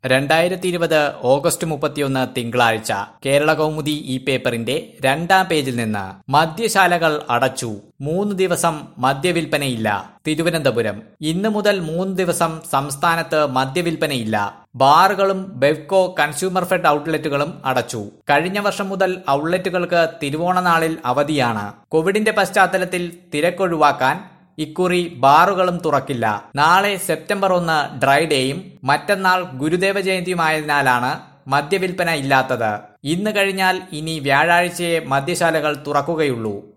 2020 August 31 തിങ്കളാഴ്ച കേരളകൗമുദി ഈ പേപ്പറിന്റെ 2-ാം പേജിൽ നിന്ന് മദ്യശാലകൾ അടച്ചു, 3 ദിവസം മദ്യവിൽപ്പനയില്ല. തിരുവനന്തപുരം. ഇന്ന് മുതൽ 3 ദിവസം സംസ്ഥാനത്ത് മദ്യവിൽപ്പനയില്ല. ബാറുകളും ബെവ്കോ കൺസ്യൂമർ ഫെഡ് ഔട്ട്ലെറ്റുകളും അടച്ചു. കഴിഞ്ഞ വർഷം മുതൽ ഔട്ട്ലെറ്റുകൾക്ക് തിരുവോണനാളിൽ അവധിയാണ്. കോവിഡിന്റെ പശ്ചാത്തലത്തിൽ തിരക്കൊഴിവാക്കാൻ ഇക്കുറി ബാറുകളും തുറക്കില്ല. നാളെ സെപ്റ്റംബർ 1 ഡ്രൈ ഡേയും മറ്റന്നാൾ ഗുരുദേവ ജയന്തിയുമായതിനാലാണ് മദ്യവിൽപ്പന ഇല്ലാത്തത്. ഇന്ന് കഴിഞ്ഞാൽ ഇനി വ്യാഴാഴ്ചയെ മദ്യശാലകൾ തുറക്കുകയുള്ളൂ.